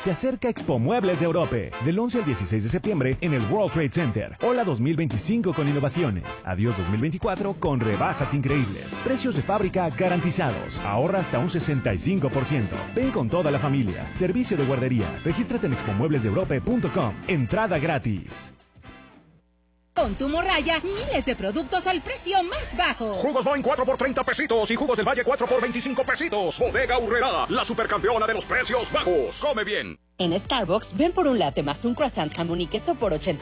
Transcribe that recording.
Se acerca Expo Muebles de Europe, del 11 al 16 de septiembre en el World Trade Center. Hola 2025 con innovaciones. Adiós 2024 con rebajas increíbles. Precios de fábrica garantizados. Ahorra hasta un 65%. Ven con toda la familia. Servicio de guardería. Regístrate en expomueblesdeeurope.com. Entrada gratis. Con tu morralla, miles de productos al precio más bajo. Jugos Boing 4 por 30 pesitos y jugos del Valle 4 por 25 pesitos. Bodega Aurrerá, la supercampeona de los precios bajos. Come bien. En Starbucks, ven por un latte más un croissant jamón y queso por 80